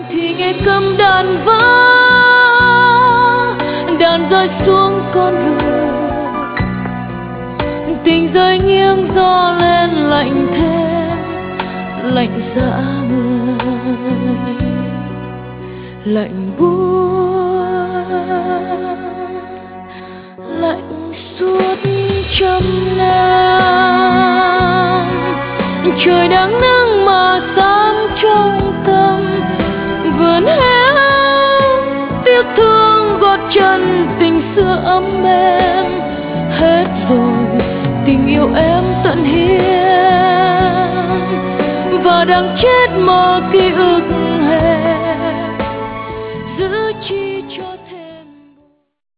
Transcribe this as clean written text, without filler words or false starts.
thì nghe cầm đàn vang, đàn rơi xuống con đường, tình rơi nghiêng gió lên lạnh thêm lạnh dã người, lạnh buốt lạnh suốt trăm năm. Trời đang nắng mà sáng trong tâm, vườn héo tiếc thương gót chân tình xưa ấm êm. Hết rồi tình yêu em tận hiến, và đang chết mơ ký ức